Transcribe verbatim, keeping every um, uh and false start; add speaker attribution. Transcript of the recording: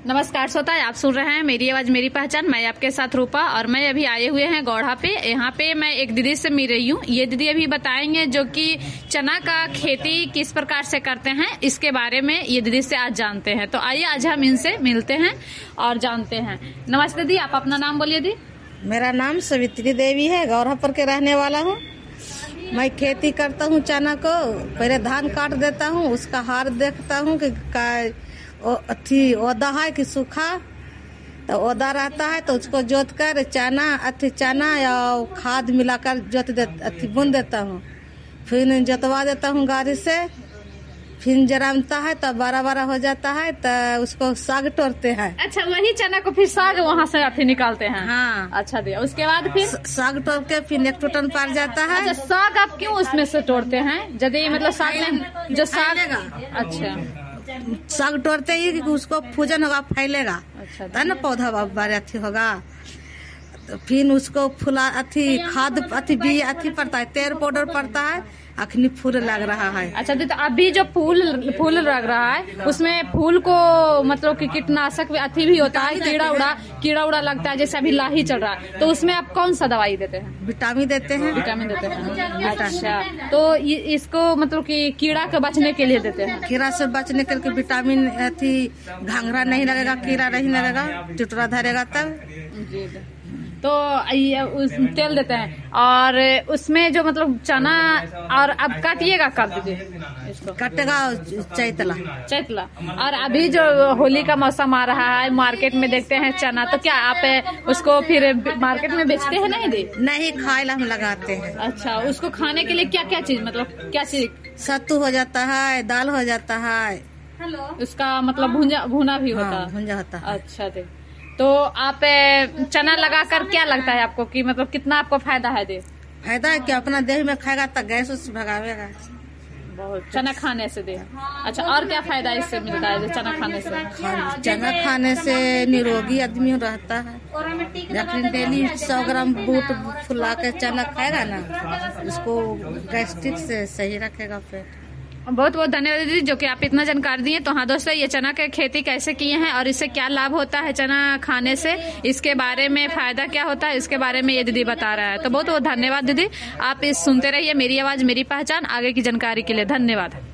Speaker 1: नमस्कार श्रोता, आप सुन रहे हैं मेरी आवाज मेरी पहचान। मैं आपके साथ रूपा और मैं अभी आए हुए हैं गौढ़ा पे। यहाँ पे मैं एक दीदी से मिल रही हूँ। ये दीदी अभी बताएंगे जो कि चना का खेती किस प्रकार से करते हैं, इसके बारे में ये दीदी से आज जानते हैं। तो आइए आज हम इनसे मिलते हैं और जानते हैं। नमस्ते दीदी, आप अपना नाम बोलिए दी।
Speaker 2: मेरा नाम सवित्री देवी है, गौरहपुर के रहने वाला हूँ। मैं खेती करता हूँ चना को। पहले धान काट देता हूँ, उसका हार देखता हूँ कि अथी ओदा है कि सूखा। तो ओदा रहता है तो उसको जोत कर चना अथी चना या खाद मिलाकर जोत दे अथी बुन देता हूँ। फिर जोतवा देता हूँ गाड़ी से। फिर जरामता है तो बड़ा बड़ा हो जाता है तो उसको साग तोड़ते हैं।
Speaker 1: अच्छा, वही चना को फिर साग वहाँ से अथी निकालते हैं।
Speaker 2: हाँ,
Speaker 1: अच्छा दिया। उसके बाद फिर
Speaker 2: साग तोड़ के फिर एक टन पार जाता है।
Speaker 1: अच्छा, साग आप क्यों उसमें से तोड़ते हैं? यदि मतलब साग में जो साग। अच्छा,
Speaker 2: साग तोड़ते ही कि उसको फूजन होगा, फैलेगा।
Speaker 1: अच्छा,
Speaker 2: तो ना पौधा बारे अथी होगा। तो फिर उसको फुला अथी खाद अथी भी अथी पड़ता है, तेल पाउडर पड़ता है। अखनी फूल लग रहा है।
Speaker 1: अच्छा दीदी, अभी जो फूल फूल लग रहा है उसमें फूल को मतलब कि कीटनाशक अथी भी होता है, कीड़ा उड़ा कीड़ा उड़ा लगता है, जैसे अभी लाही चल रहा है। तो उसमें आप कौन सा दवाई देते हैं?
Speaker 2: विटामिन देते हैं।
Speaker 1: विटामिन देते हैं। अच्छा, तो इसको मतलब कि कीड़ा के बचने के लिए देते हैं?
Speaker 2: कीड़ा से बचने के लिए विटामिन अथी घाघरा नहीं लगेगा, कीड़ा नहीं लगेगा, टिटरा धरेगा तब।
Speaker 1: तो ये उस तेल देते हैं। और उसमें जो मतलब चना और अब काटिएगा कब दीजिए इसको?
Speaker 2: कटेगा चैतला
Speaker 1: चैतला। और अभी जो होली का मौसम आ रहा है, मार्केट में देखते हैं चना, तो क्या आप उसको फिर मार्केट में बेचते हैं? नहीं दी
Speaker 2: नहीं, खाए हम लगाते हैं।
Speaker 1: अच्छा, उसको खाने के लिए क्या क्या चीज मतलब क्या चीज?
Speaker 2: सत्तू हो जाता है, दाल हो जाता है।
Speaker 1: हेलो, उसका मतलब भुंजा भुना भी होता है।
Speaker 2: भुंजा होता है।
Speaker 1: अच्छा दे। तो आप चना लगाकर क्या लगता है आपको कि मतलब कितना आपको फायदा है? दे
Speaker 2: फायदा है कि अपना देह में खाएगा तो गैस उस भगावेगा
Speaker 1: बहुत चना खाने से। दे अच्छा, और क्या फायदा इससे मिलता है चना खाने से?
Speaker 2: चना खाने से निरोगी आदमी रहता है। लेकिन डेली सौ ग्राम बूट फुला के चना खाएगा ना, उसको गैस्ट्रिक से सही रखेगा पेट।
Speaker 1: बहुत बहुत धन्यवाद दीदी, जो कि आप इतना जानकारी दिए। तो हाँ दोस्तों, ये चना की खेती कैसे किए हैं और इससे क्या लाभ होता है चना खाने से, इसके बारे में फायदा क्या होता है, इसके बारे में ये दीदी बता रहा है। तो बहुत बहुत धन्यवाद दीदी। आप इस सुनते रहिए मेरी आवाज मेरी पहचान। आगे की जानकारी के लिए धन्यवाद।